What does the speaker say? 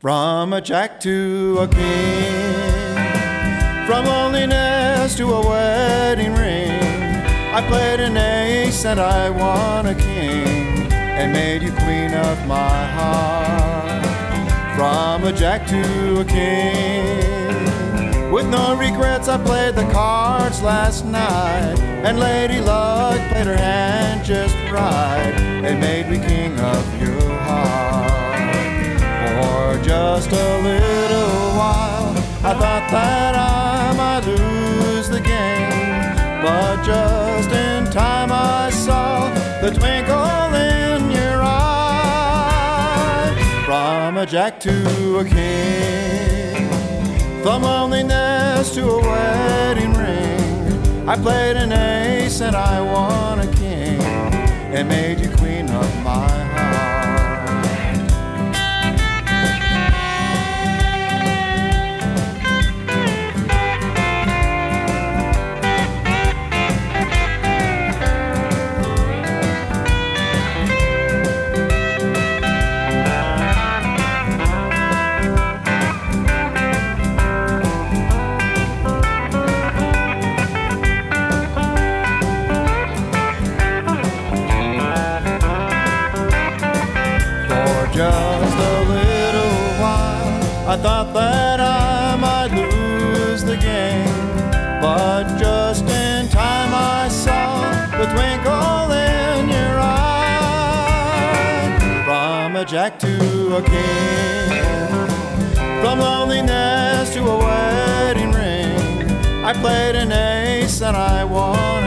From a jack to a king, from loneliness to a wedding ring, I played an ace and I won a king, and made you queen of my heart. From a jack to a king, with no regrets I played the cards last night, and Lady Luck played her hand just right, and made me king of your heart. For just a little while I thought that I might lose the game, but just in time I saw the twinkle in your eye. From a jack to a king, from loneliness to a wedding ring, I played an ace and I won a king, and made you queen of my heart. Just a little while I thought that I might lose the game, but just in time I saw the twinkle in your eye. From a jack to a king, from loneliness to a wedding ring, I played an ace and I won